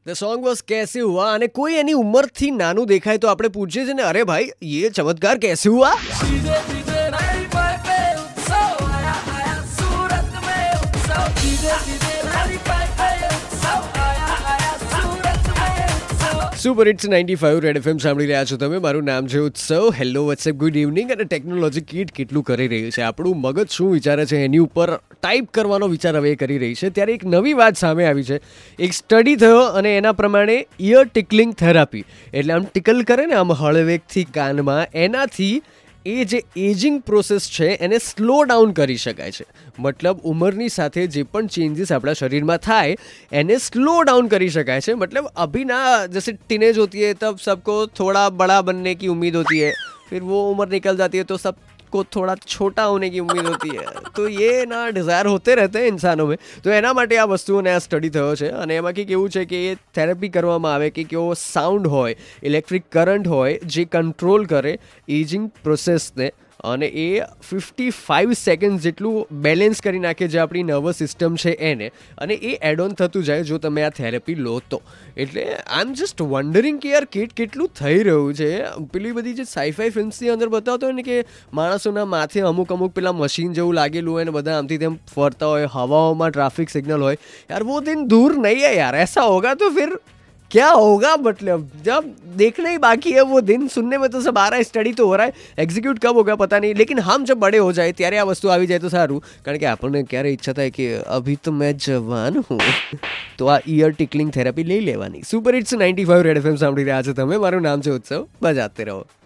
The song was कैसे हुआ અને કોઈ એની ઉંમરથી નાનું દેખાય તો આપણે પૂછીએ છીએ ને, અરે ભાઈ ये चमत्कार कैसे हुआ? धीरे धीरे रानी पाए पे उत्सव आया आया सूरत में उत्सव धीरे धीरे रानी पाए पे उत्सव आया आया सूरत में उत्सव। સુપર હિટ્સ 95 રેડ એફએમ સાંભળી રહ્યા છો તમે. મારું નામ છે Utsav. Hello WhatsApp, good evening. અને ટેકનોલોજી કેટલું કરી રહ્યું છે, આપણું મગજ શું વિચારે છે એની ઉપર ટાઈપ કરવાનો વિચાર હવે કરી રહી છે. ત્યારે એક નવી વાત સામે આવી છે. એક સ્ટડી થયો અને એના પ્રમાણે ઇયર ટિકલિંગ થેરાપી, એટલે આમ ટિકલ કરે ને આમ હળવેકથી કાનમાં, એનાથી એ જે એજિંગ પ્રોસેસ છે એને સ્લો ડાઉન કરી શકાય છે. મતલબ ઉંમરની સાથે જે પણ ચેન્જીસ આપણા શરીરમાં થાય એને સ્લો ડાउन કરી શકાય છે. मतलब अभी ना जैसे टीनेज होती है तब सबको थोड़ा बड़ा बनने की उम्मीद होती है, फिर वो उम्र निकल जाती है तो सबको थोड़ा छोटा होने की उम्मीद होती है. तो ये ना डिज़ायर होते रहते हैं इंसानों में. तो એના માટે આ વસ્તુઓને આ સ્ટડી થયો છે અને એમાં કંઈક એવું છે કે એ થેરેપી કરવામાં આવે કે કેવો સાઉન્ડ હોય, ઇલેક્ટ્રિક કરંટ હોય જે કંટ્રોલ કરે એજિંગ પ્રોસેસને, અને એ 55 સેકન્ડ જેટલું બેલેન્સ કરી નાખે જે આપણી નર્વસ સિસ્ટમ છે એને, અને એ એડ ઓન થતું જાય જો તમે આ થેરેપી લો તો. એટલે આઈ એમ જસ્ટ વન્ડરિંગ કે યાર કેટલું થઈ રહ્યું છે. પેલી બધી જે સાઈફાઈ ફિલ્મ્સની અંદર બતાવતો હોય ને કે માણસોના માથે અમુક પેલા મશીન જેવું લાગેલું હોય ને બધા આમથી તેમ ફરતા હોય, હવાઓમાં ટ્રાફિક સિગ્નલ હોય. યાર वो दिन दूर नहीं है यार, ऐसा होगा तो फिर क्या होगा? मतलब जब देखना ही बाकी है वो दिन. सुनने में तो सब आ रहा है, स्टडी तो हो रहा है, एग्जीक्यूट कब होगा पता नहीं. लेकिन हम जब बड़े हो जाए ત્યારે આ વસ્તુ આવી જાય તો સારું, કારણ કે આપણને ક્યારે ઈચ્છા થાય કે અભી તો મેં જવાન હું, તો આ ઇયર ટિકલિંગ થેરાપી લઈ લેવાની. સુપર હિટ્સ 95 રેડ એફએમ સાંભળી રહ્યા છો તમે. મારું નામ છે ઉત્સવ. બજાતે રહો.